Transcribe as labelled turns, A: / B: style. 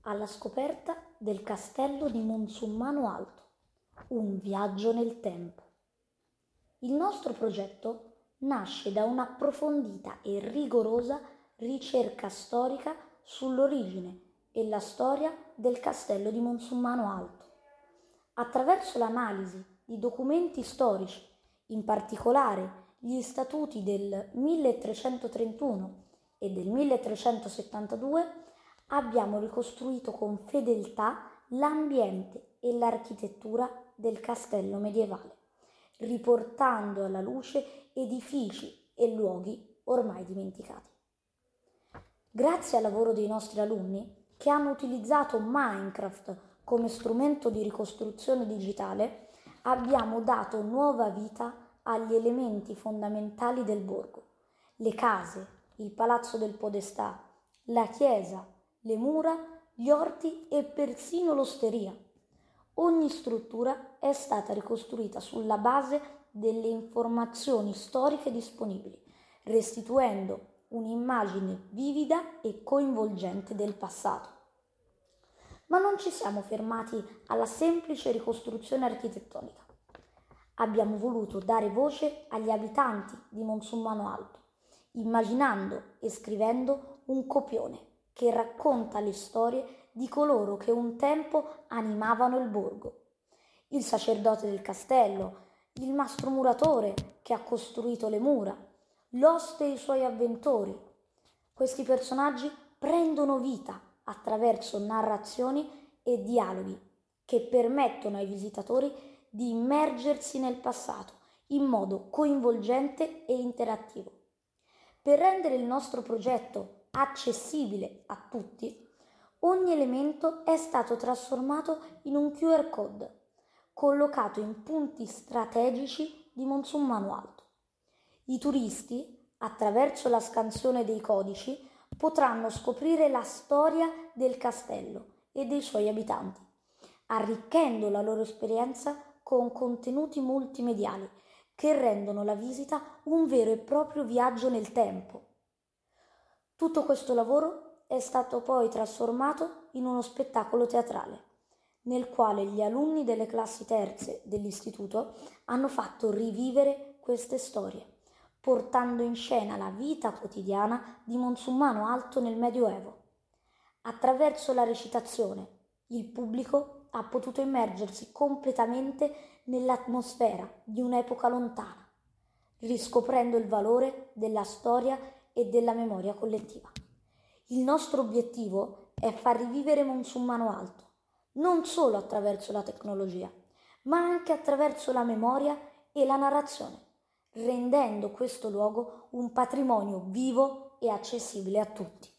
A: alla scoperta del castello di Monsummano Alto, un viaggio nel tempo. Il nostro progetto nasce da un'approfondita e rigorosa ricerca storica sull'origine e la storia del castello di Monsummano Alto. Attraverso l'analisi di documenti storici, in particolare gli statuti del 1331 e del 1372, abbiamo ricostruito con fedeltà l'ambiente e l'architettura del castello medievale, riportando alla luce edifici e luoghi ormai dimenticati. Grazie al lavoro dei nostri alunni, che hanno utilizzato Minecraft come strumento di ricostruzione digitale, abbiamo dato nuova vita agli elementi fondamentali del borgo: le case, il palazzo del podestà, la chiesa, le mura, gli orti e persino l'osteria. Ogni struttura è stata ricostruita sulla base delle informazioni storiche disponibili, restituendo un'immagine vivida e coinvolgente del passato. Ma non ci siamo fermati alla semplice ricostruzione architettonica. Abbiamo voluto dare voce agli abitanti di Monsummano Alto, immaginando e scrivendo un copione che racconta le storie di coloro che un tempo animavano il borgo. Il sacerdote del castello, il mastro muratore che ha costruito le mura, l'oste e i suoi avventori. Questi personaggi prendono vita attraverso narrazioni e dialoghi che permettono ai visitatori di immergersi nel passato in modo coinvolgente e interattivo. Per rendere il nostro progetto accessibile a tutti, ogni elemento è stato trasformato in un QR code collocato in punti strategici di Monsummano Alto. I turisti, attraverso la scansione dei codici, potranno scoprire la storia del castello e dei suoi abitanti, arricchendo la loro esperienza con contenuti multimediali che rendono la visita un vero e proprio viaggio nel tempo. Tutto questo lavoro è stato poi trasformato in uno spettacolo teatrale, nel quale gli alunni delle classi terze dell'istituto hanno fatto rivivere queste storie, portando in scena la vita quotidiana di Monsummano Alto nel Medioevo. Attraverso la recitazione, il pubblico ha potuto immergersi completamente nell'atmosfera di un'epoca lontana, riscoprendo il valore della storia e della memoria collettiva. Il nostro obiettivo è far rivivere Monsummano Alto, non solo attraverso la tecnologia, ma anche attraverso la memoria e la narrazione, rendendo questo luogo un patrimonio vivo e accessibile a tutti.